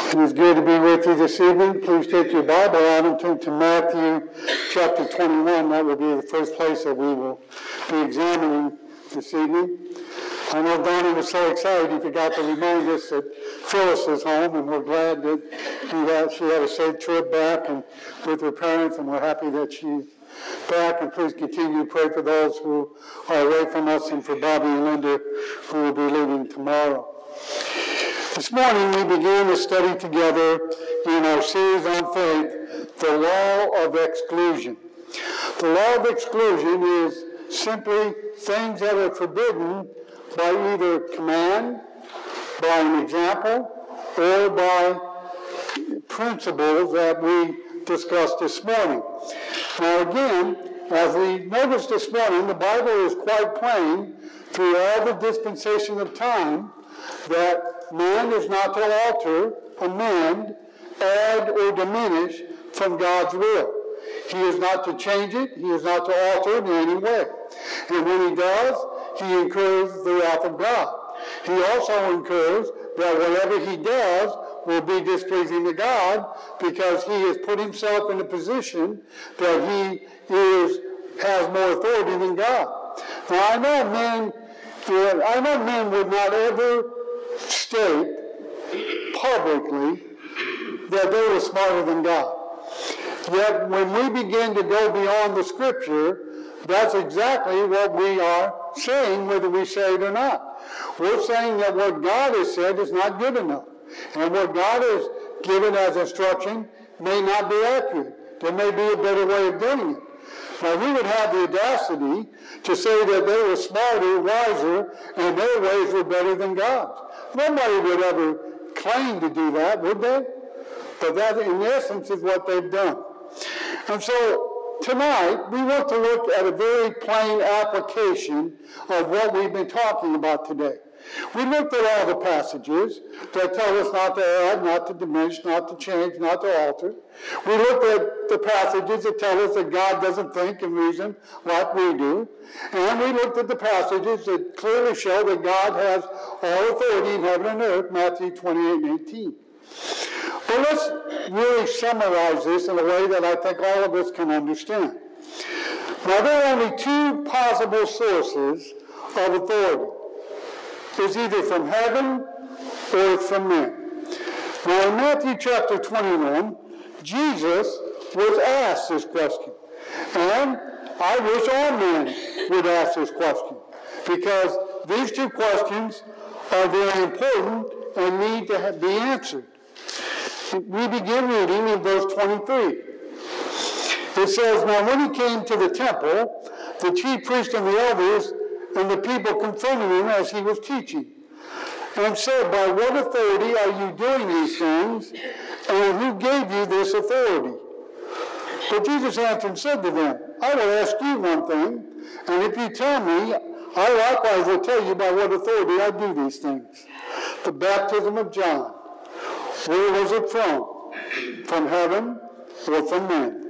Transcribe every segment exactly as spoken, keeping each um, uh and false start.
It is good to be with you this evening. Please take your Bible out and turn to Matthew chapter twenty-one. That will be the first place that we will be examining this evening. I know Donnie was so excited he forgot to remind us that Phyllis is home, and we're glad that he had, she had a safe trip back and with her parents, and we're happy that she's back. And please continue to pray for those who are away from us and for Bobby and Linda who will be leaving tomorrow. This morning we began a study together in our series on faith, the law of exclusion. The law of exclusion is simply things that are forbidden by either command, by an example, or by principles that we discussed this morning. Now again, as we noticed this morning, the Bible is quite plain through all the dispensation of time that man is not to alter, amend, add, or diminish from God's will. He is not to change it. He is not to alter it in any way. And when he does, he incurs the wrath of God. He also incurs that whatever he does will be displeasing to God because he has put himself in a position that he is has more authority than God. Now I know men, I know men would not ever state publicly that they were smarter than God. Yet when we begin to go beyond the Scripture, that's exactly what we are saying, whether we say it or not. We're saying that what God has said is not good enough. And what God has given as instruction may not be accurate. There may be a better way of doing it. Now, we would have the audacity to say that they were smarter, wiser, and their ways were better than God's. Nobody would ever claim to do that, would they? But that, in essence, is what they've done. And so, tonight, we want to look at a very plain application of what we've been talking about today. We looked at all the passages that tell us not to add, not to diminish, not to change, not to alter. We looked at the passages that tell us that God doesn't think and reason like we do. And we looked at the passages that clearly show that God has all authority in heaven and earth, Matthew twenty-eight and eighteen. But let's really summarize this in a way that I think all of us can understand. Now, there are only two possible sources of authority. It's either from heaven or it's from men. Now in Matthew chapter twenty-one, Jesus was asked this question. And I wish all men would ask this question, because these two questions are very important and need to be answered. We begin reading in verse twenty-three. It says, "Now when he came to the temple, the chief priests and the elders and the people confronted him as he was teaching, and said, 'By what authority are you doing these things, and who gave you this authority?' But Jesus answered and said to them, 'I will ask you one thing, and if you tell me, I likewise will tell you by what authority I do these things. The baptism of John, where was it from? From heaven or from men?'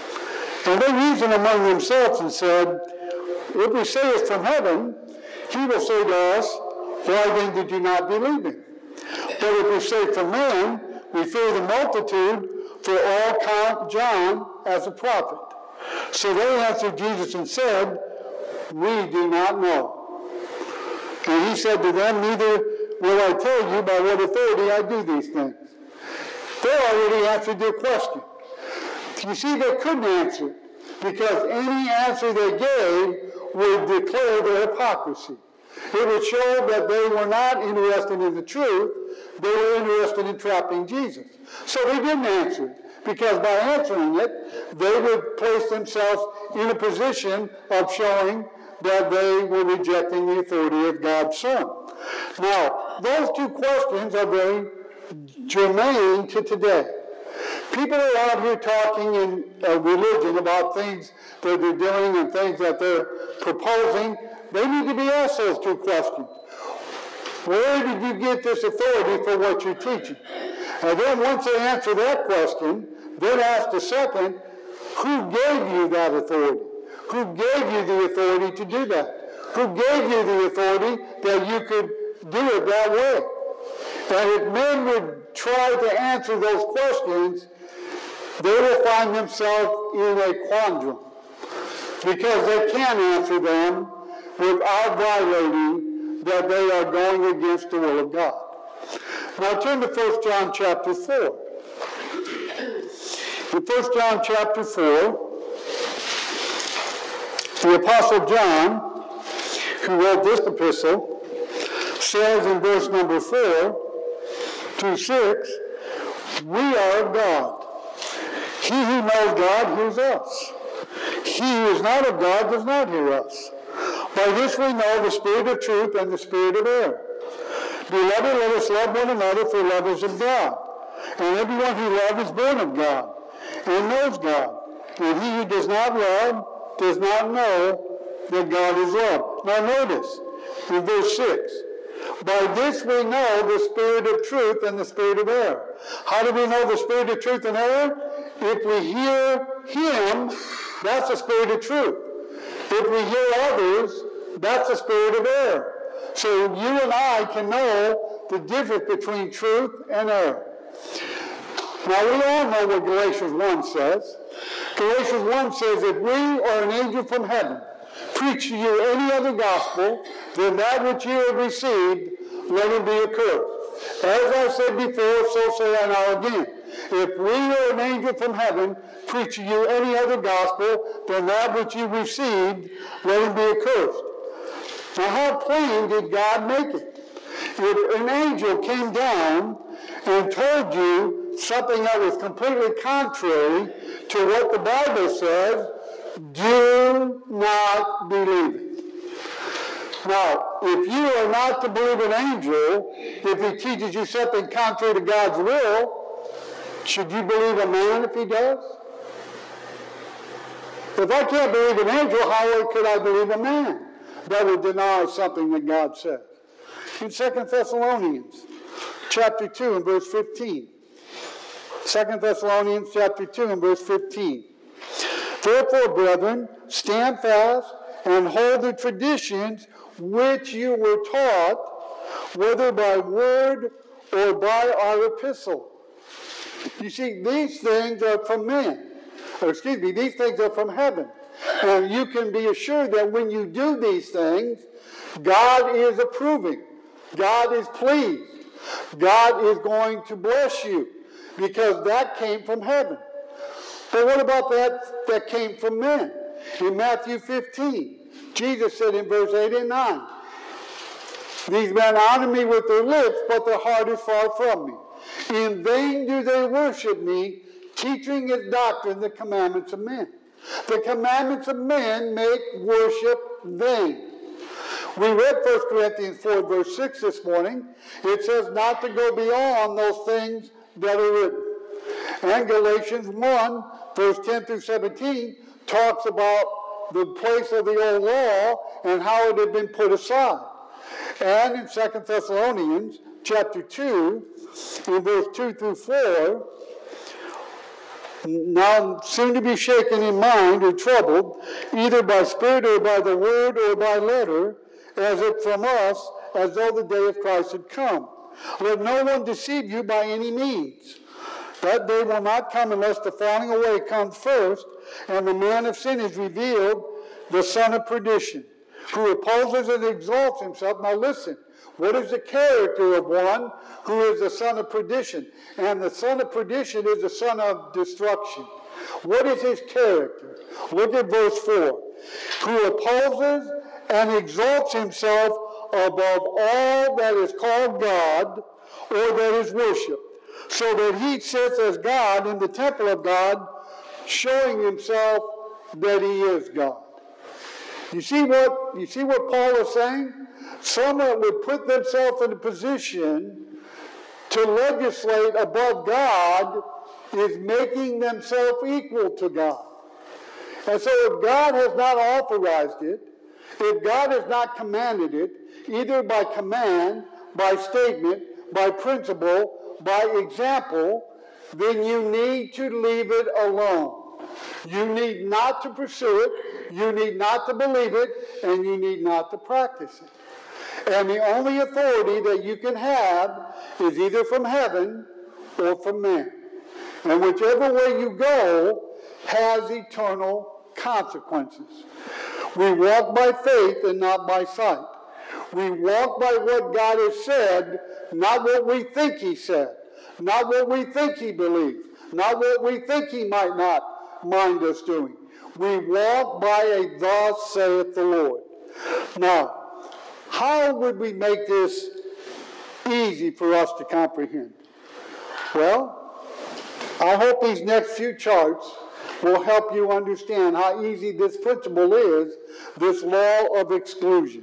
And they reasoned among themselves and said, 'If we say it's from heaven, he will say to us, why then did you not believe him? But if we say from man, we fear the multitude, for all count John as a prophet.' So they answered Jesus and said, 'We do not know.' And he said to them, 'Neither will I tell you by what authority I do these things.'" They already answered their question. You see, they couldn't answer, because any answer they gave would declare their hypocrisy. It would show that they were not interested in the truth. They were interested in trapping Jesus. So they didn't answer it, because by answering it, they would place themselves in a position of showing that they were rejecting the authority of God's Son. Now, those two questions are very germane to today. People are out here talking in uh, religion about things that they're doing and things that they're proposing. They need to be asked those two questions. Where did you get this authority for what you're teaching? And then once they answer that question, then ask the second, who gave you that authority? Who gave you the authority to do that? Who gave you the authority that you could do it that way? And if men would try to answer those questions, they will find themselves in a quandrum, because they can't answer them without violating that they are going against the will of God. Now turn to First John chapter four. In First John chapter four, the Apostle John, who wrote this epistle, says in verse number four to six, we are of God. He who knows God hears us. He who is not of God does not hear us. By this we know the spirit of truth and the spirit of error. Beloved, let us love one another, for love is of God. And everyone who loves is born of God and knows God. And he who does not love does not know that God is love. Now notice, in verse six, by this we know the spirit of truth and the spirit of error. How do we know the spirit of truth and error? If we hear him, that's the spirit of truth. If we hear others, that's the spirit of error. So you and I can know the difference between truth and error. Now we all know what Galatians one says. Galatians one says, if we or an angel from heaven preach to you any other gospel than that which you have received, let him be accursed. As I said before, so say I now again. If we or an angel from heaven preach to you any other gospel than that which you received, let him be accursed. Now how plain did God make it? If an angel came down and told you something that was completely contrary to what the Bible says, do not believe it. Now, if you are not to believe an angel, if he teaches you something contrary to God's will, should you believe a man if he does? If I can't believe an angel, how could I believe a man that would deny something that God says? In Second Thessalonians chapter two and verse fifteen. Second Thessalonians chapter two and verse fifteen. Therefore, brethren, stand fast and hold the traditions which you were taught, whether by word or by our epistle. You see, these things are from men. Or excuse me, these things are from heaven. And you can be assured that when you do these things, God is approving. God is pleased. God is going to bless you, because that came from heaven. But what about that that came from men? In Matthew fifteen, Jesus said in verse eight and nine, these men honor me with their lips, but their heart is far from me. In vain do they worship me, teaching as doctrine the commandments of men. The commandments of men make worship vain. We read First Corinthians four, verse six this morning. It says not to go beyond those things that are written. And Galatians one, verse ten through seventeen, talks about the place of the old law and how it had been put aside. And in Second Thessalonians chapter two, in verse two through four, now soon to be shaken in mind or troubled, either by spirit or by the word or by letter, as if from us, as though the day of Christ had come. Let no one deceive you by any means. That day will not come unless the falling away comes first, and the man of sin is revealed, the son of perdition, who opposes and exalts himself. Now listen, what is the character of one who is the son of perdition? And the son of perdition is the son of destruction. What is his character? Look at verse four. Who opposes and exalts himself above all that is called God or that is worshipped, so that he sits as God in the temple of God, showing himself that he is God. You see what, you see what Paul is saying? Someone would put themselves in a position to legislate above God is making themselves equal to God. And so if God has not authorized it, if God has not commanded it, either by command, by statement, by principle, by example, then you need to leave it alone. You need not to pursue it, you need not to believe it, and you need not to practice it. And the only authority that you can have is either from heaven or from man. And whichever way you go has eternal consequences. We walk by faith and not by sight. We walk by what God has said, not what we think he said, not what we think he believes, not what we think he might not mind us doing. We walk by a thus saith the Lord. Now, how would we make this easy for us to comprehend? Well, I hope these next few charts will help you understand how easy this principle is, this law of exclusion.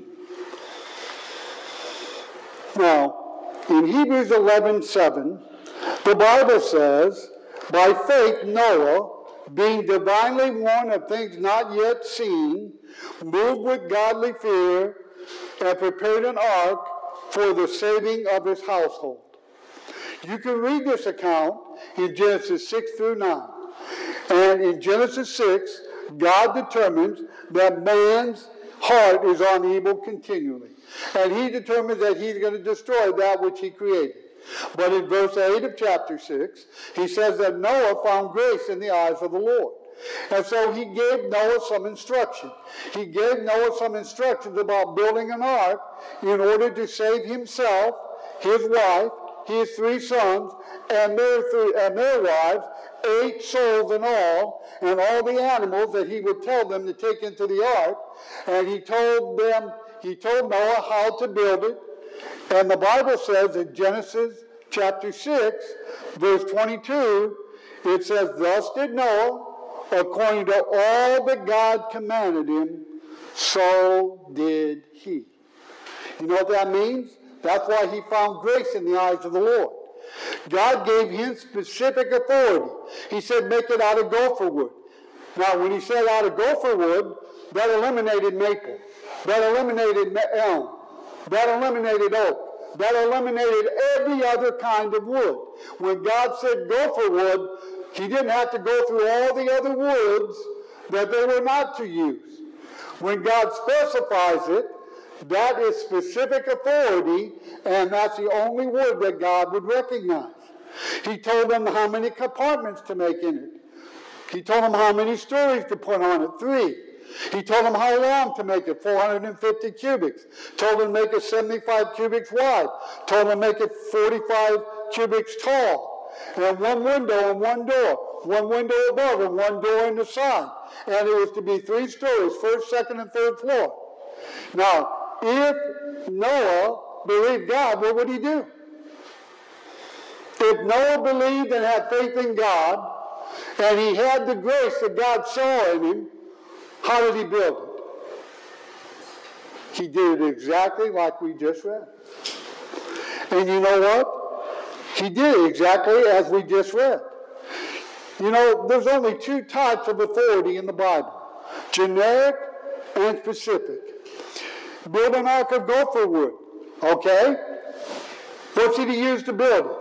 Now, in Hebrews eleven seven, the Bible says, by faith Noah, being divinely warned of things not yet seen, moved with godly fear, and prepared an ark for the saving of his household. You can read this account in Genesis six through nine. And in Genesis six, God determines that man's heart is on evil continually. And he determines that he's going to destroy that which he created. But in verse eight of chapter six, he says that Noah found grace in the eyes of the Lord. And so he gave Noah some instruction. He gave Noah some instructions about building an ark in order to save himself, his wife, his three sons, and their, three, and their wives, eight souls in all, and all the animals that he would tell them to take into the ark. And he told them, he told Noah how to build it. And the Bible says in Genesis chapter six, verse twenty-two, it says, thus did Noah, according to all that God commanded him, so did he. You know what that means? That's why he found grace in the eyes of the Lord. God gave him specific authority. He said, make it out of gopher wood. Now, when he said out of gopher wood, that eliminated maple. That eliminated elm. That eliminated oak. That eliminated every other kind of wood. When God said gopher wood, he didn't have to go through all the other woods that they were not to use. When God specifies it, that is specific authority, and that's the only wood that God would recognize. He told them how many compartments to make in it. He told them how many stories to put on it, three. He told them how long to make it, four hundred fifty cubits. Told them to make it seventy-five cubits wide. Told them to make it forty-five cubits tall. And one window and one door. One window above and one door in the side. And it was to be three stories, first, second, and third floor. Now, if Noah believed God, what would he do? If Noah believed and had faith in God, and he had the grace that God saw in him, how did he build it? He did it exactly like we just read. And you know what? He did it exactly as we just read. You know, there's only two types of authority in the Bible. Generic and specific. Build an ark of gopher wood. Okay? What's he to use to build it?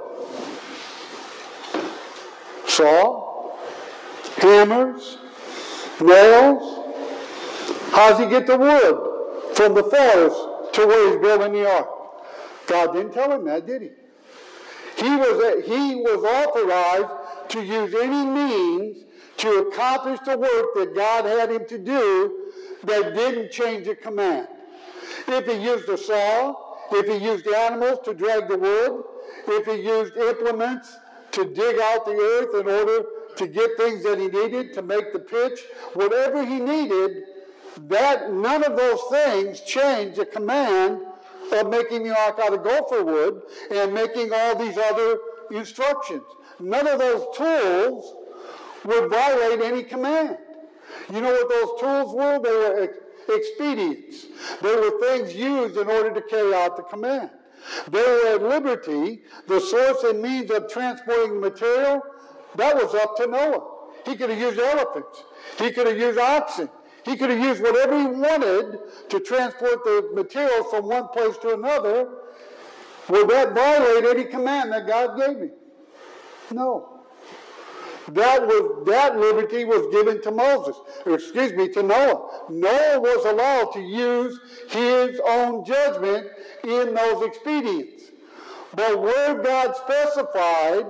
Saw, hammers, nails. How does he get the wood from the forest to where he's building the ark? God didn't tell him that, did he? He was, he was authorized to use any means to accomplish the work that God had him to do that didn't change the command. If he used a saw, if he used animals to drag the wood, if he used implements to dig out the earth in order to get things that he needed to make the pitch, whatever he needed, that none of those things changed the command of making the ark out of gopher wood and making all these other instructions. None of those tools would violate any command. You know what those tools were? They were ex- expedients. They were things used in order to carry out the command. They were at liberty. The source and means of transporting the material, that was up to Noah. He could have used elephants. He could have used oxen. He could have used whatever he wanted to transport the material from one place to another. Would that violate any command that God gave him? No. That was that liberty was given to Moses, or excuse me, to Noah. Noah was allowed to use his own judgment in those expedients. But where God specified,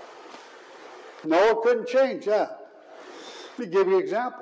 Noah couldn't change that. Let me give you an example.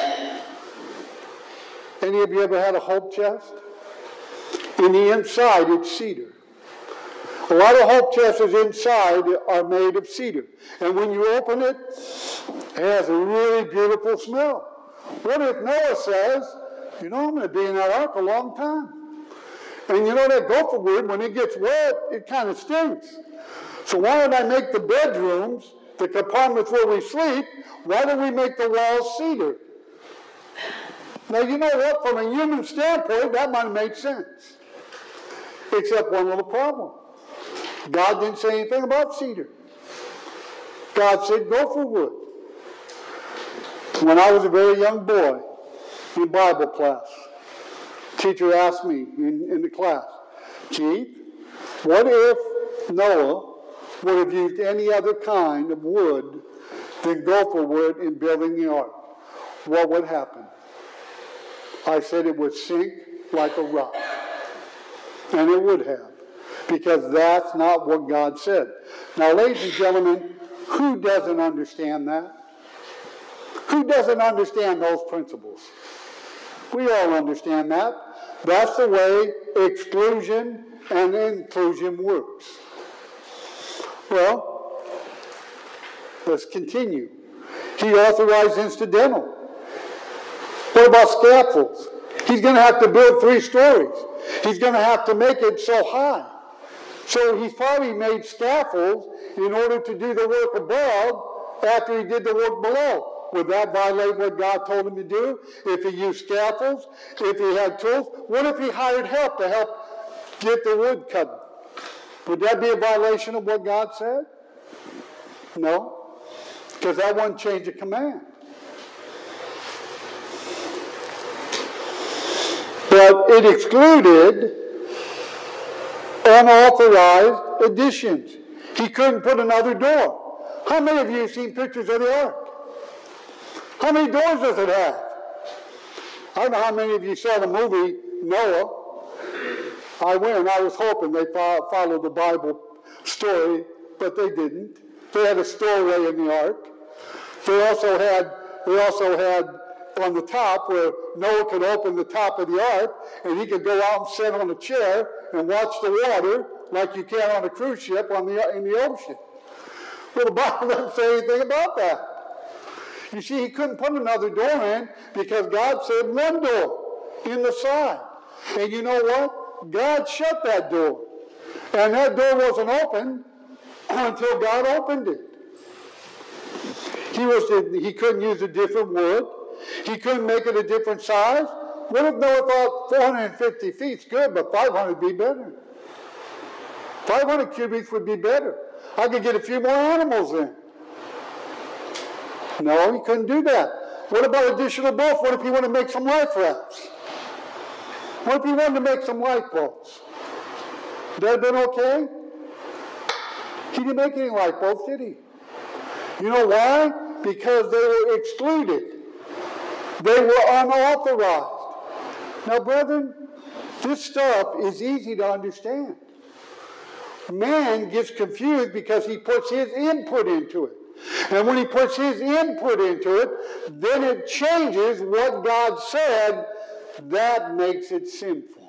Any of you ever had a hope chest? In the inside, it's cedar. A lot of hope chests inside are made of cedar. And when you open it, it has a really beautiful smell. What if Noah says, you know, I'm going to be in that ark a long time. And you know that gopher wood, when it gets wet, it kind of stinks. So why don't I make the bedrooms, the compartments where we sleep, why don't we make the walls cedar? Now, you know what? From a human standpoint, that might have made sense. Except one little problem. God didn't say anything about cedar. God said gopher wood. When I was a very young boy in Bible class, teacher asked me in, in the class, Keith, what if Noah would have used any other kind of wood than gopher wood in building the ark? What would happen? I said it would sink like a rock. And it would have. Because that's not what God said. Now, ladies and gentlemen, who doesn't understand that? Who doesn't understand those principles? We all understand that. That's the way exclusion and inclusion works. Well, let's continue. He authorized incidental. What about scaffolds? He's going to have to build three stories. He's going to have to make it so high. So he probably made scaffolds in order to do the work above after he did the work below. Would that violate what God told him to do? If he used scaffolds, if he had tools? What if he hired help to help get the wood cut? Would that be a violation of what God said? No, because that wouldn't change a command. But it excluded unauthorized additions. He couldn't put another door. How many of you have seen pictures of the ark? How many doors does it have? I don't know how many of you saw the movie Noah. I went. I was hoping they followed the Bible story, but they didn't. They had a story in the ark. They also had. They also had on the top where Noah could open the top of the ark, and he could go out and sit on a chair and watch the water like you can on a cruise ship on the in the ocean. Well, the Bible doesn't say anything about that. You see, he couldn't put another door in because God said one door in the side. And you know what? God shut that door. And that door wasn't open until God opened it. He, was, he couldn't use a different wood. He couldn't make it a different size. What if Noah thought four hundred fifty feet's good, but five hundred would be better? five hundred cubits would be better. I could get a few more animals in. No, he couldn't do that. What about additional boats? What if he wanted to make some life rafts? What if he wanted to make some lifeboats? Would that have been okay? He didn't make any lifeboats, did he? You know why? Because they were excluded. They were unauthorized. Now, brethren, this stuff is easy to understand. Man gets confused because he puts his input into it. And when he puts his input into it, then it changes what God said. That makes it sinful.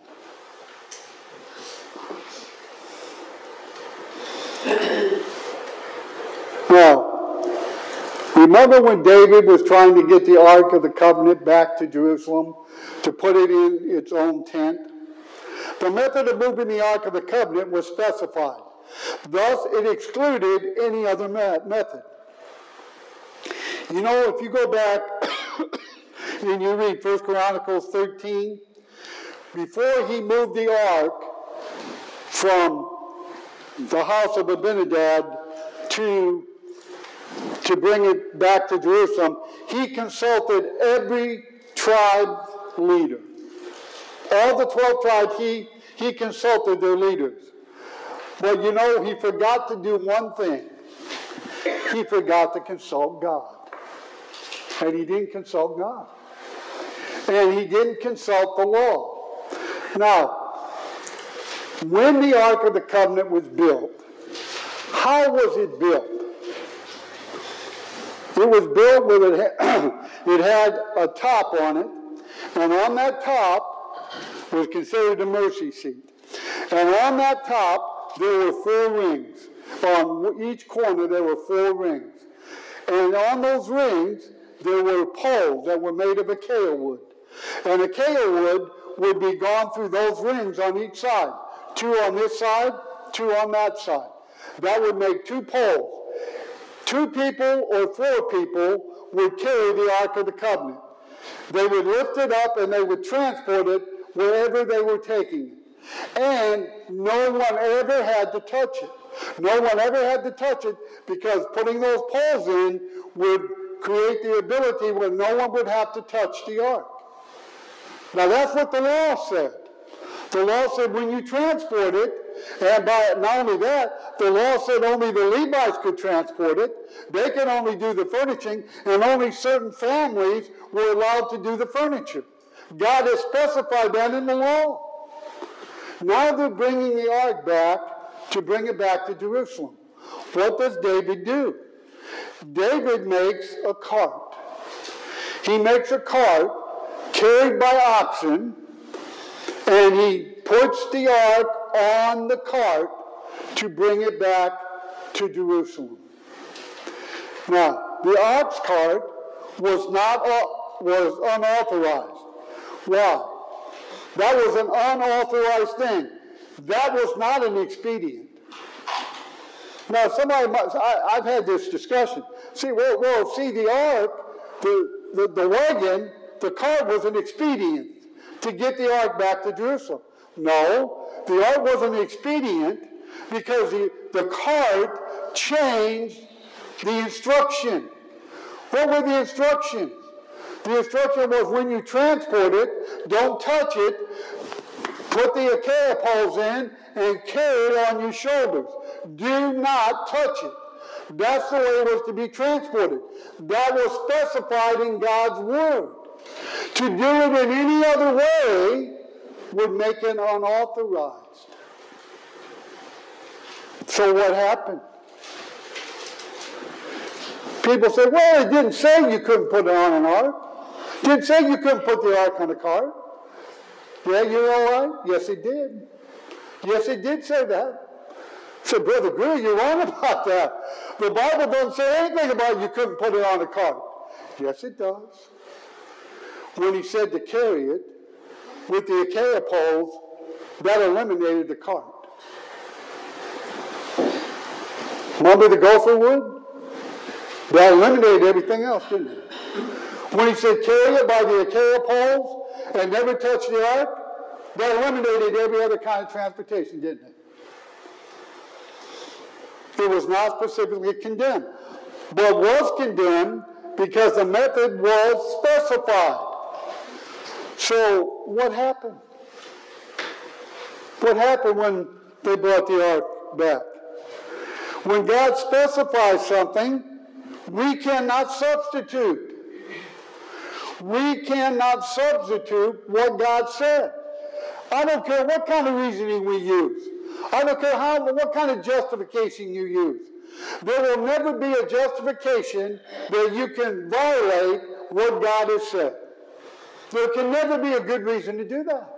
Now, remember when David was trying to get the Ark of the Covenant back to Jerusalem to put it in its own tent? The method of moving the Ark of the Covenant was specified. Thus, it excluded any other method. You know, if you go back and you read First Chronicles thirteen, before he moved the ark from the house of Abinadab to, to bring it back to Jerusalem, he consulted every tribe leader. All the twelve tribes, he, he consulted their leaders. But you know, he forgot to do one thing. he forgot to consult God. And he didn't consult God. And he didn't consult the law. Now, when the Ark of the Covenant was built, how was it built? It was built with it, had, it had a top on it, and on that top was considered the mercy seat. And on that top, there were four rings. On each corner, there were four rings. And on those rings, there were poles that were made of acacia wood. And acacia wood would be gone through those rings on each side. Two on this side, two on that side. That would make two poles. Two people or four people would carry the Ark of the Covenant. They would lift it up and they would transport it wherever they were taking it. And no one ever had to touch it. No one ever had to touch it because putting those poles in would create the ability where no one would have to touch the Ark. Now that's what the law said. The law said when you transport it, and by not only that, the law said only the Levites could transport it. They could only do the furnishing, and only certain families were allowed to do the furniture. God has specified that in the law. Now they're bringing the ark back to bring it back to Jerusalem. What does David do? David makes a cart. He makes a cart carried by oxen, and he puts the ark on the cart to bring it back to Jerusalem. Now, the ox cart was not was unauthorized. Why? That was an unauthorized thing. That was not an expedient. Now, somebody must, I, I've had this discussion. See, well, well see, the ark, the, the, the wagon, the cart was an expedient to get the ark back to Jerusalem. No, the ark wasn't expedient because the, the cart changed the instruction. What were the instructions? The instruction was when you transport it, don't touch it, put the acacia poles in, and carry it on your shoulders. Do not touch it. That's the way it was to be transported. That was specified in God's Word. To do it in any other way would make it unauthorized. So what happened? People say, well, it didn't say you couldn't put it on an ark. It didn't say you couldn't put the ark on a cart. Yeah, you're all right? Yes, it did. Yes, it did say that. I said, Brother Greer, you're wrong about that. The Bible doesn't say anything about you couldn't put it on a cart. Yes, it does. When he said to carry it with the acacia poles, that eliminated the cart. Remember the gopher wood? That eliminated everything else, didn't it? When he said carry it by the acacia poles and never touch the ark, that eliminated every other kind of transportation, didn't it? It was not specifically condemned, but was condemned because the method was specified. So what happened? What happened when they brought the ark back? When God specifies something, we cannot substitute. We cannot substitute what God said. I don't care what kind of reasoning we use. I don't care how, what kind of justification you use. There will never be a justification that you can violate what God has said. There can never be a good reason to do that.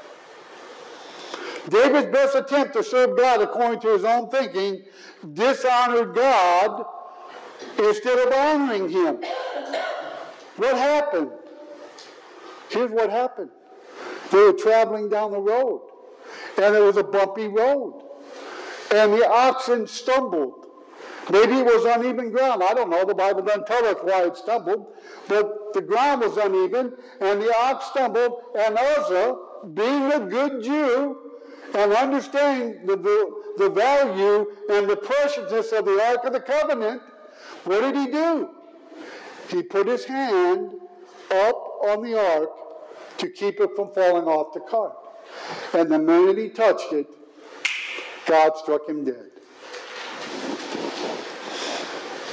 David's best attempt to serve God according to his own thinking dishonored God instead of honoring him. What happened? Here's what happened. They were traveling down the road, and it was a bumpy road, and the oxen stumbled. Maybe it was uneven ground. I don't know. The Bible doesn't tell us why it stumbled, but the ground was uneven, and the ox stumbled, and Uzzah, being a good Jew, and understanding the, the, the value and the preciousness of the Ark of the Covenant, what did he do? He put his hand up on the ark to keep it from falling off the cart. And the minute he touched it, God struck him dead.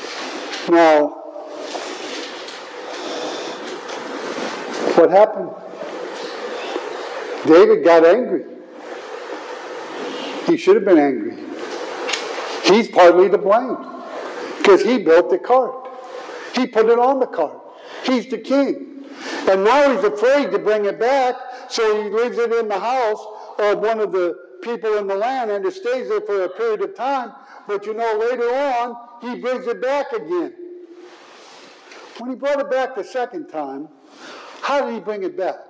Now, what happened? David got angry. He should have been angry. He's partly to blame because he built the cart. He put it on the cart. He's the king. And now he's afraid to bring it back, so he leaves it in the house of one of the people in the land, and it stays there for a period of time. But you know, later on, he brings it back again. When he brought it back the second time, how did he bring it back?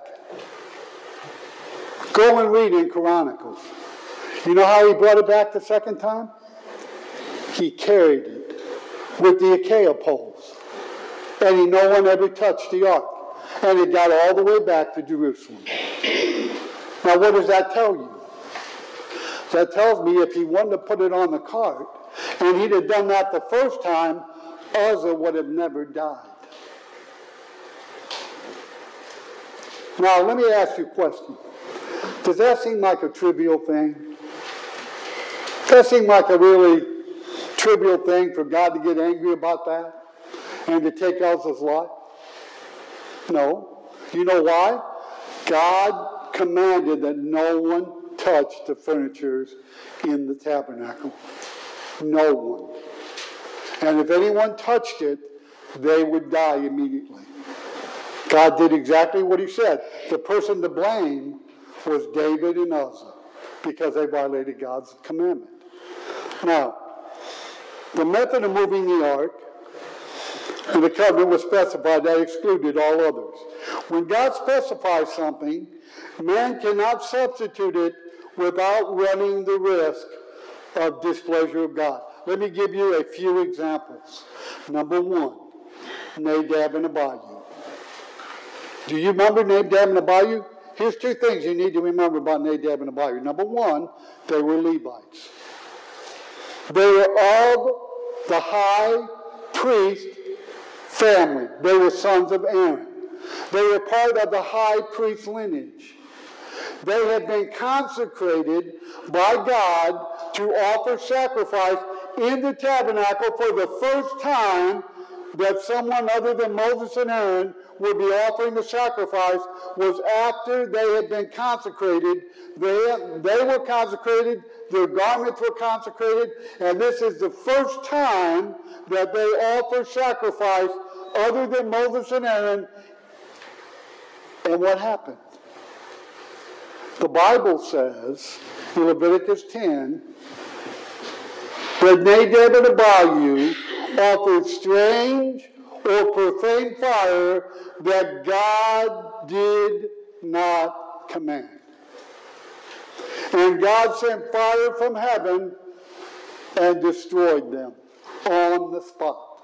Go and read in Chronicles. You know how he brought it back the second time? He carried it with the acacia poles. And he, no one ever touched the ark. And it got all the way back to Jerusalem. Now what does that tell you? That tells me if he wanted to put it on the cart, and he'd have done that the first time, Uzzah would have never died. Now let me ask you a question. Does that seem like a trivial thing? Does that seem like a really trivial thing for God to get angry about that and to take Uzzah's life? No. You know why? God commanded that no one touch the furnitures in the tabernacle. No one. And if anyone touched it, they would die immediately. God did exactly what he said. The person to blame was David and Uzzah because they violated God's commandment. Now, the method of moving the ark in the covenant was specified that excluded all others. When God specifies something, man cannot substitute it without running the risk of displeasure of God. Let me give you a few examples. Number one, Nadab and Abihu. Do you remember Nadab and Abihu? Here's two things you need to remember about Nadab and Abihu. Number one, they were Levites. They were of the high priest family. They were sons of Aaron. They were part of the high priest lineage. They had been consecrated by God to offer sacrifice in the tabernacle for the first time. That someone other than Moses and Aaron would be offering the sacrifice was after they had been consecrated. They, they were consecrated, their garments were consecrated, and this is the first time that they offer sacrifice other than Moses and Aaron. And what happened? The Bible says in Leviticus ten that Nadab and Abihu offered strange or profane fire that God did not command. And God sent fire from heaven and destroyed them on the spot.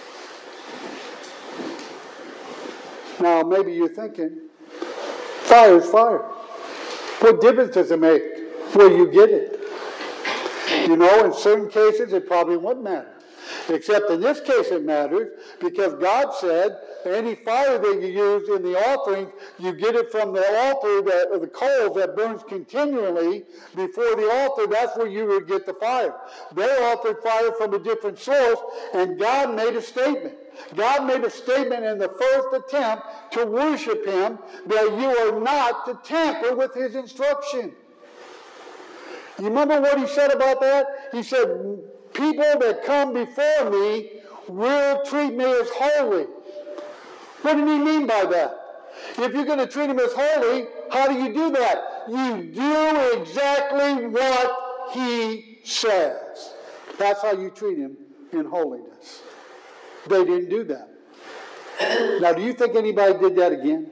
Now maybe you're thinking, fire's fire. What difference does it make where you get it? You know, in certain cases it probably wouldn't matter. Except in this case it matters because God said any fire that you use in the offering, you get it from the altar, that, or the coals that burns continually before the altar. That's where you would get the fire. They offered fire from a different source, and God made a statement. God made a statement in the first attempt to worship him that you are not to tamper with his instruction. You remember what he said about that? He said, people that come before me will treat me as holy. What did he mean by that? If you're going to treat him as holy, how do you do that? You do exactly what he says. That's how you treat him in holiness. They didn't do that. Now, do you think anybody did that again?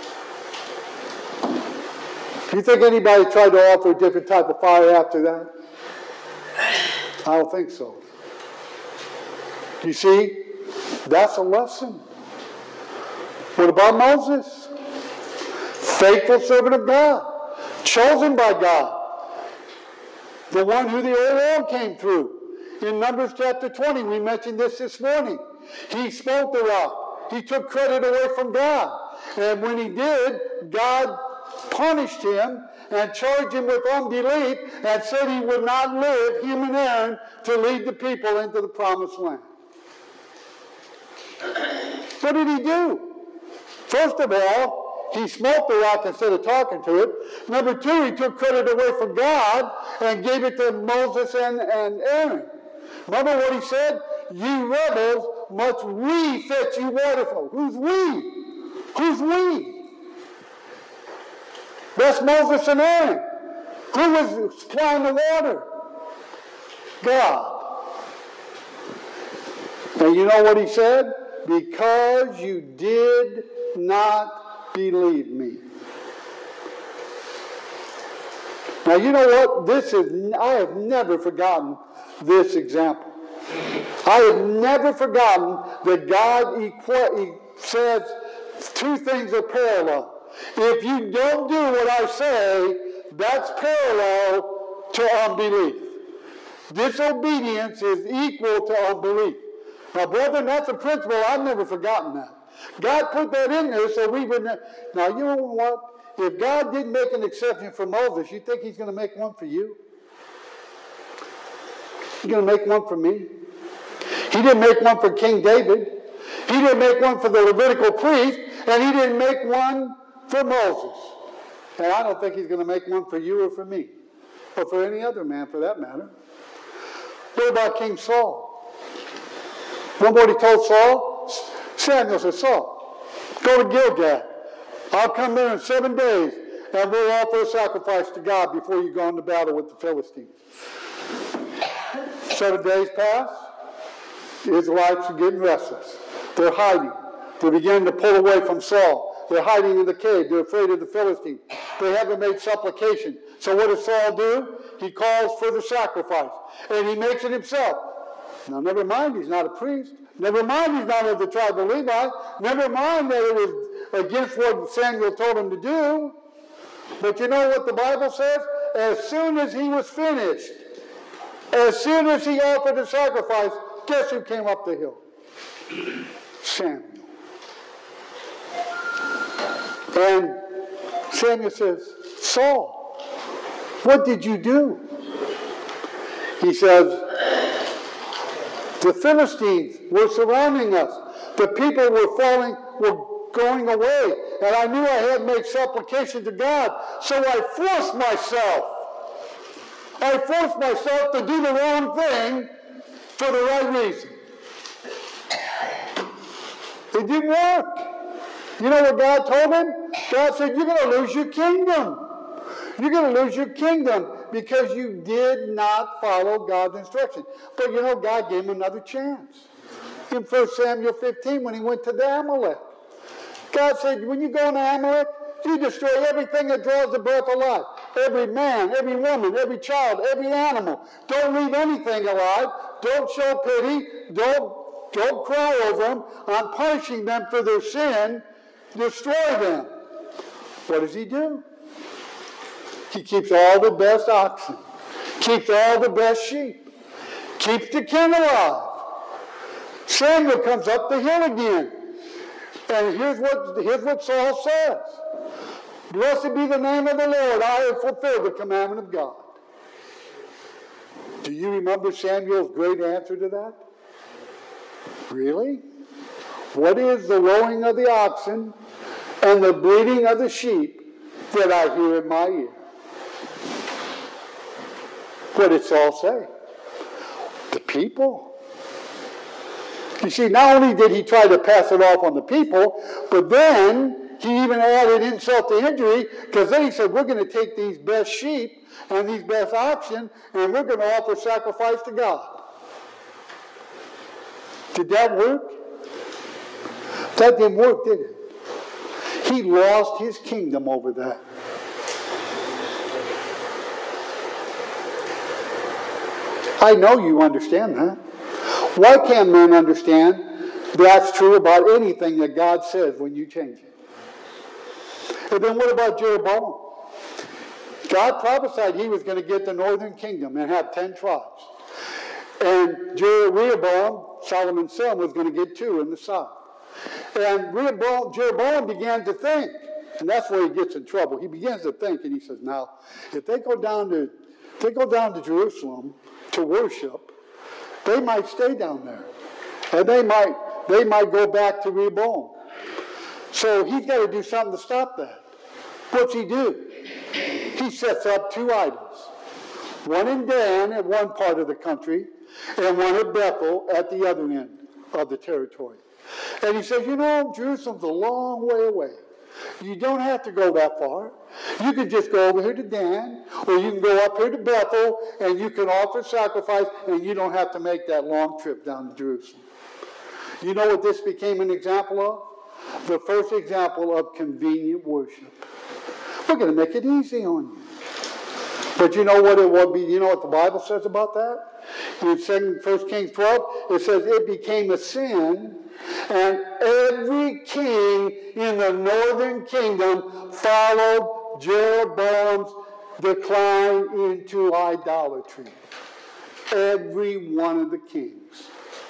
Do you think anybody tried to offer a different type of fire after that? I don't think so. You see, that's a lesson. What about Moses? Faithful servant of God, chosen by God, the one who the oil came through. In Numbers chapter twenty, we mentioned this this morning. He spoke the rock. He took credit away from God. And when he did, God punished him and charged him with unbelief and said he would not live, him and Aaron, to lead the people into the promised land. What did he do? First of all, he smote the rock instead of talking to it. Number two, he took credit away from God and gave it to Moses and, and Aaron. Remember what he said? You rebels, must we fetch you water from? Who's we? Who's we? That's Moses and Aaron. Who was supplying the water? God. And you know what he said? Because you did not believe me. Now you know what? This is, I have never forgotten this example. I have never forgotten that God equi- says two things are parallel. If you don't do what I say, that's parallel to unbelief. Disobedience is equal to unbelief. Now, brethren, that's a principle. I've never forgotten that. God put that in there so we would not. Now, you know what? If God didn't make an exception for Moses, you think he's going to make one for you? He's going to make one for me? He didn't make one for King David. He didn't make one for the Levitical priest. And he didn't make one for Moses. And I don't think he's going to make one for you or for me. Or for any other man, for that matter. What about King Saul? Remember what he told Saul? Samuel said, Saul, go to Gilgal. I'll come there in seven days, and we'll offer a sacrifice to God before you go into battle with the Philistines. Seven days pass. The Israelites are getting restless. They're hiding. They're beginning to pull away from Saul. They're hiding in the cave. They're afraid of the Philistines. They haven't made supplication. So what does Saul do? He calls for the sacrifice. And he makes it himself. Now, never mind, he's not a priest. Never mind, he's not of the tribe of Levi. Never mind that it was against what Samuel told him to do. But you know what the Bible says? As soon as he was finished, as soon as he offered the sacrifice, guess who came up the hill? Samuel. And Samuel says, Saul, what did you do? He says, the Philistines were surrounding us. The people were falling, were going away. And I knew I had to make supplication to God. So I forced myself. I forced myself to do the wrong thing for the right reason. It didn't work. You know what God told him? God said, you're going to lose your kingdom. You're going to lose your kingdom because you did not follow God's instruction. But you know, God gave him another chance. In First Samuel fifteen, when he went to the Amalek, God said, when you go into Amalek, you destroy everything that draws the breath of life. Every man, every woman, every child, every animal. Don't leave anything alive. Don't show pity. Don't, don't cry over them. I'm punishing them for their sin. Destroy them. What does he do? He keeps all the best oxen. Keeps all the best sheep. Keeps the king alive. Samuel comes up the hill again. And here's what, here's what Saul says. Blessed be the name of the Lord. I have fulfilled the commandment of God. Do you remember Samuel's great answer to that? Really? What is the lowing of the oxen and the bleating of the sheep that I hear in my ear? What did Saul say? The people. You see, not only did he try to pass it off on the people, but then he even added insult to injury, because then he said, we're going to take these best sheep and these best oxen, and we're going to offer sacrifice to God. Did that work? That didn't work, did it? He lost his kingdom over that. I know you understand that. Why can't men understand that's true about anything that God says when you change it? And then what about Jeroboam? God prophesied he was going to get the northern kingdom and have ten tribes. And Jeroboam, Solomon's son, was going to get two in the south. And Rehoboam, Jeroboam began to think, and that's where he gets in trouble. He begins to think, and he says, now, if they go down to, if they go down to Jerusalem to worship, they might stay down there. And they might they might go back to Rehoboam. So he's got to do something to stop that. What's he do? He sets up two idols. One in Dan at one part of the country, and one at Bethel at the other end of the territory. And he says, you know, Jerusalem's a long way away. You don't have to go that far. You can just go over here to Dan, or you can go up here to Bethel, and you can offer sacrifice, and you don't have to make that long trip down to Jerusalem. You know what this became an example of? The first example of convenient worship. We're going to make it easy on you. But you know what it would be? You know what the Bible says about that? In First Kings twelve, it says it became a sin, and every king in the northern kingdom followed Jeroboam's decline into idolatry. Every one of the kings.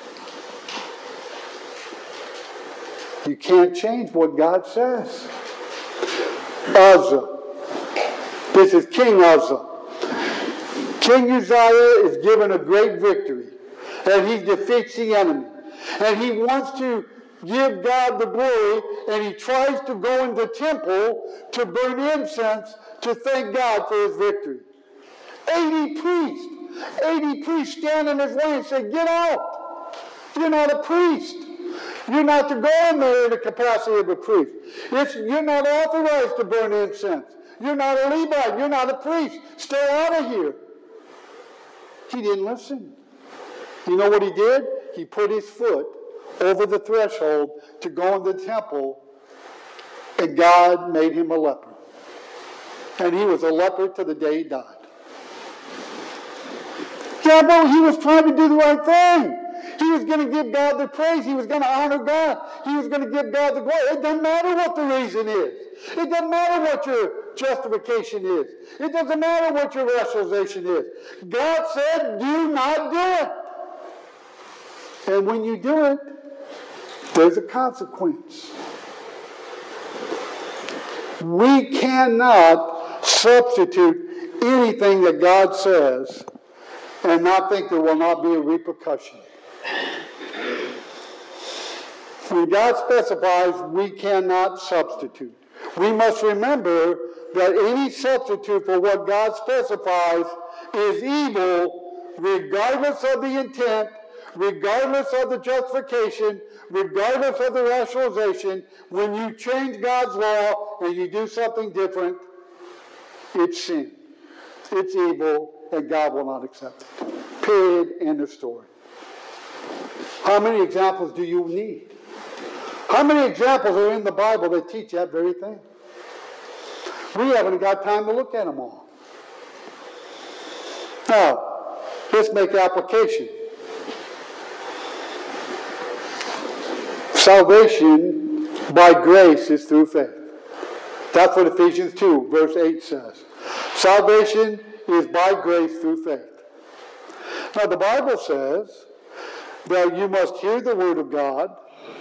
You can't change what God says. Uzzah. This is King Uzzah. King Uzziah is given a great victory, and he defeats the enemy. And he wants to give God the glory, and he tries to go in the temple to burn incense to thank God for his victory. eighty priests, eighty priests stand in his way and say, get out. You're not a priest. You're not to go in there in the capacity of a priest. It's, you're not authorized to burn incense. You're not a Levite. You're not a priest. Stay out of here. He didn't listen. You know what he did? He put his foot over the threshold to go in the temple, and God made him a leper. And he was a leper to the day he died. Yeah, but he was trying to do the right thing. He was going to give God the praise. He was going to honor God. He was going to give God the glory. It doesn't matter what the reason is. It doesn't matter what your justification is. It doesn't matter what your rationalization is. God said, do not do it. And when you do it, there's a consequence. We cannot substitute anything that God says and not think there will not be a repercussion. When God specifies, we cannot substitute. We must remember that any substitute for what God specifies is evil, regardless of the intent, regardless of the justification, regardless of the rationalization. When you change God's law and you do something different, it's sin. It's evil, and God will not accept it. Period. End of story. How many examples do you need? How many examples are in the Bible that teach that very thing? We haven't got time to look at them all. Now, let's make application. Salvation by grace is through faith. That's what Ephesians two, verse eight says. Salvation is by grace through faith. Now, the Bible says that you must hear the word of God,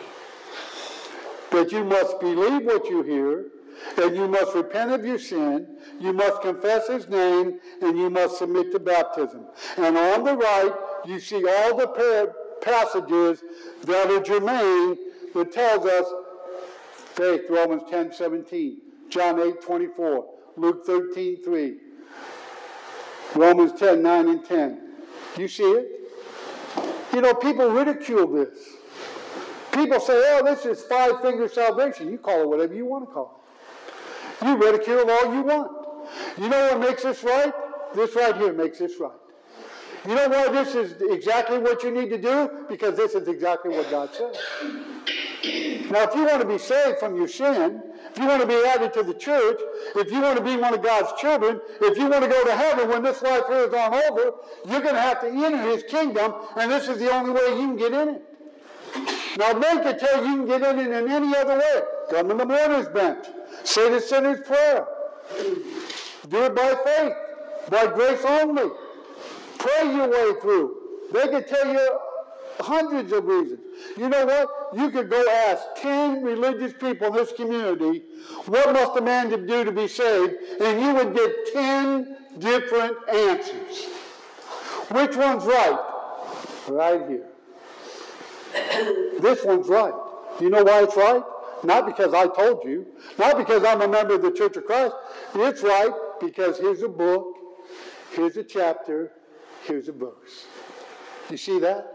that you must believe what you hear, and you must repent of your sin, you must confess his name, and you must submit to baptism. And on the right, you see all the pa- passages that are germane that tells us faith, Romans ten seventeen, John eight twenty-four, Luke thirteen three, Romans ten nine and ten. You see it? You know, people ridicule this. People say, oh, this is five-finger salvation. You call it whatever you want to call it. You ridicule it all you want. You know what makes this right? This right here makes this right. You know why this is exactly what you need to do? Because this is exactly what God says. Now, if you want to be saved from your sin, if you want to be added to the church, if you want to be one of God's children, if you want to go to heaven when this life here is on over, you're going to have to enter his kingdom, and this is the only way you can get in it. Now, men can tell you you can get in it in any other way. Come in the mourner's bench. Say the sinner's prayer. Do it by faith, by grace only. Pray your way through. They can tell you hundreds of reasons. You know what? You could go ask ten religious people in this community, what must a man do to be saved? And you would get ten different answers. Which one's right? Right here. This one's right. You know why it's right? Not because I told you. Not because I'm a member of the Church of Christ. It's right because here's a book, here's a chapter, here's a verse. You see that?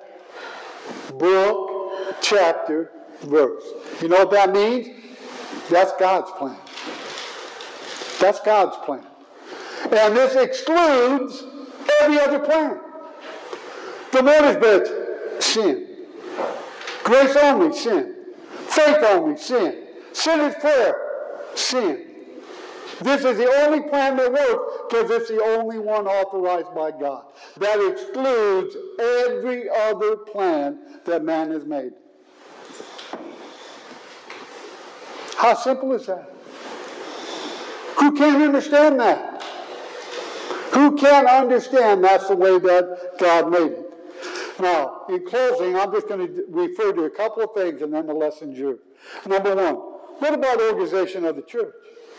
Book, chapter, verse. You know what that means? That's God's plan. That's God's plan. And this excludes every other plan. The mortgage bed, sin. Grace only, sin. Faith only, sin. Sinner's prayer, sin. This is the only plan that works because it's the only one authorized by God. That excludes every other plan that man has made. How simple is that? Who can't understand that? Who can't understand that's the way that God made it? Now, in closing, I'm just going to refer to a couple of things and then the lesson's yours. Number one, what about organization of the church?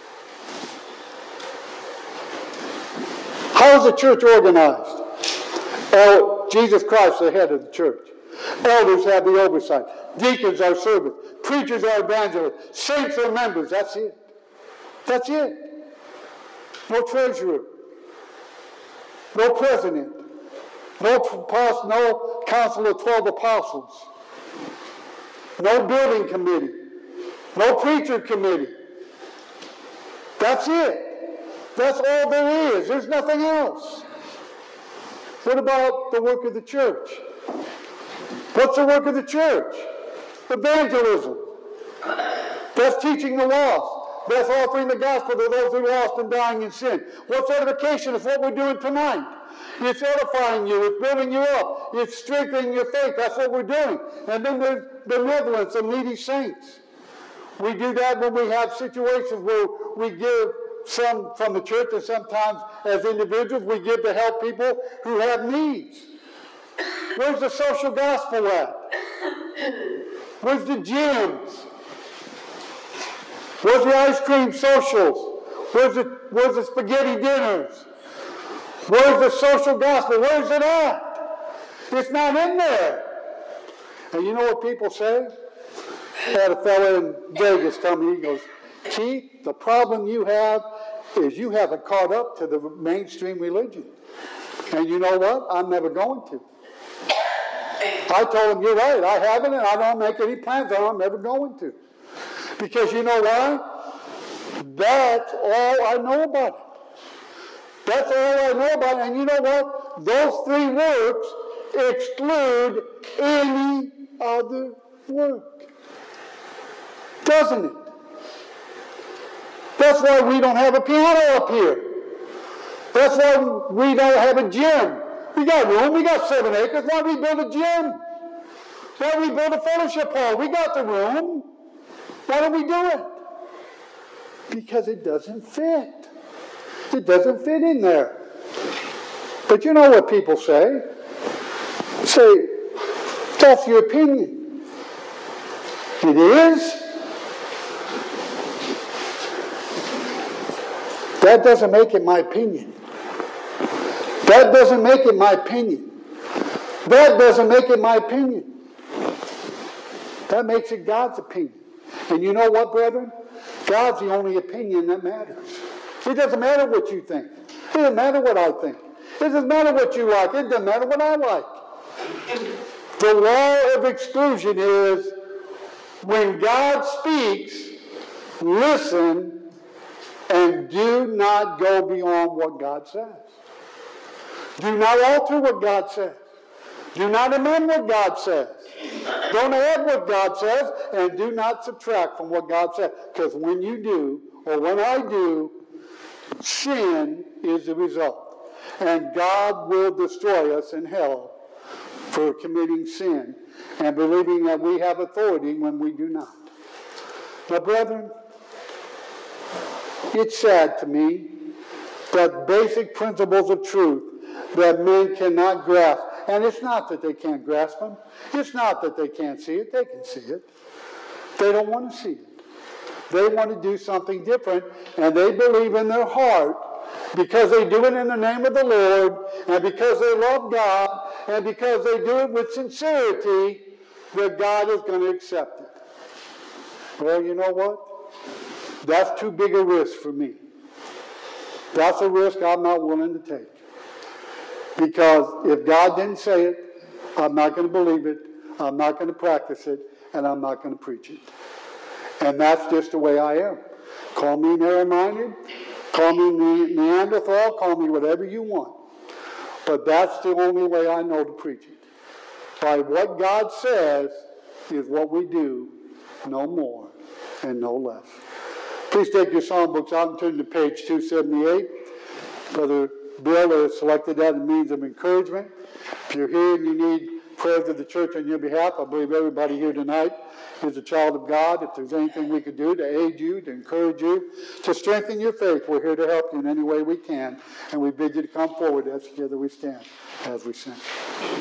How is the church organized? El- Jesus Christ, the head of the church. Elders have the oversight. Deacons are servants. Preachers are evangelists. Saints are members. That's it. That's it. No treasurer. No president. No, no council of twelve apostles. No building committee. No preacher committee. That's it. That's all there is. There's nothing else. What about the work of the church? What's the work of the church? Evangelism. That's teaching the lost. That's offering the gospel to those who are lost and dying in sin. What's edification? It's what we're doing tonight. It's edifying you. It's building you up. It's strengthening your faith. That's what we're doing. And then there's benevolence of needy saints. We do that when we have situations where we give some from the church, and sometimes as individuals we give to help people who have needs. Where's the social gospel at? Where's the gyms? Where's the ice cream socials? Where's the, where's the spaghetti dinners? Where's the social gospel? Where's it at? It's not in there. And you know what people say? I had a fellow in Vegas tell me, he goes, Keith, the problem you have is you haven't caught up to the mainstream religion. And you know what? I'm never going to. I told him, you're right, I haven't, and I don't make any plans on it. I'm never going to. Because you know why? That's all I know about it. That's all I know about it. And you know what? Those three works exclude any other work. Doesn't it? That's why we don't have a piano up here. That's why we don't have a gym. We got room. We got seven acres. Why don't we build a gym? Why don't we build a fellowship hall? We got the room. Why don't we do it? Because it doesn't fit. It doesn't fit in there. But you know what people say? They say, that's your opinion. It is. That doesn't make it my opinion. That doesn't make it my opinion. That doesn't make it my opinion. That makes it God's opinion. And you know what, brethren? God's the only opinion that matters. It doesn't matter what you think. It doesn't matter what I think. It doesn't matter what you like. It doesn't matter what I like. The law of exclusion is when God speaks, listen and do not go beyond what God says. Do not alter what God says. Do not amend what God says. Don't add what God says, and do not subtract from what God says. Because when you do, or when I do, sin is the result. And God will destroy us in hell for committing sin and believing that we have authority when we do not. Now, brethren, it's sad to me that basic principles of truth that men cannot grasp. And it's not that they can't grasp them. It's not that they can't see it. They can see it. They don't want to see it. They want to do something different, and they believe in their heart, because they do it in the name of the Lord, and because they love God, and because they do it with sincerity, that God is going to accept it. Well, you know what? That's too big a risk for me. That's a risk I'm not willing to take. Because if God didn't say it, I'm not going to believe it, I'm not going to practice it, and I'm not going to preach it. And that's just the way I am. Call me narrow-minded, call me Neanderthal, call me whatever you want. But that's the only way I know to preach it. By what God says is what we do, no more and no less. Please take your psalm books out and turn to page two seventy-eight. Brother Bill has selected that as a means of encouragement. If you're here and you need prayers of the church on your behalf, I believe everybody here tonight is a child of God. If there's anything we could do to aid you, to encourage you, to strengthen your faith, we're here to help you in any way we can. And we bid you to come forward as together we stand, as we sing.